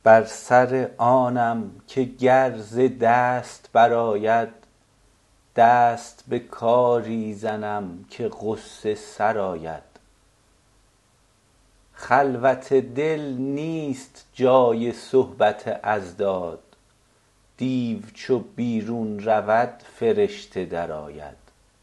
بر سر آنم که گر ز دست برآید دست به کاری زنم که غصه سرآید. خلوت دل نیست جای صحبت اضداد دیو چو بیرون رود فرشته درآید.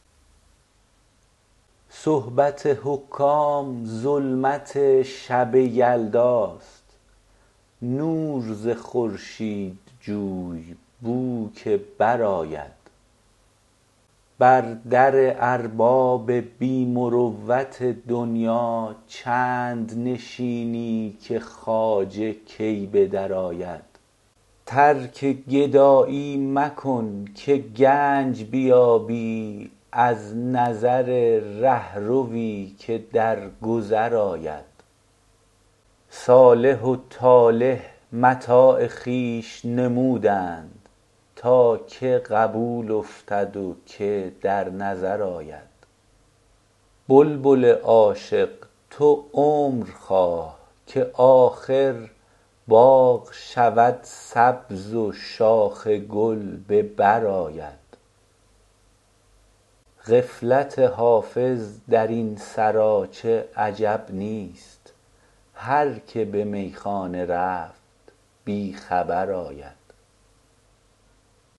صحبت حکام ظلمت شب یلداست نور ز خورشید جوی بو که برآید. بر در ارباب بی مروت دنیا چند نشینی که خواجه کی به در آید. ترک گدایی مکن که گنج بیابی از نظر رهروی که در گذر آید. صالح و طالح متاع خویش نمودند تا که قبول افتد و که در نظر آید. بلبل عاشق تو عمر خواه که آخر باغ شود سبز و شاخ گل به بر آید. غفلت حافظ در این سراچه عجب نیست هر که به میخانه رفت بی خبر آید.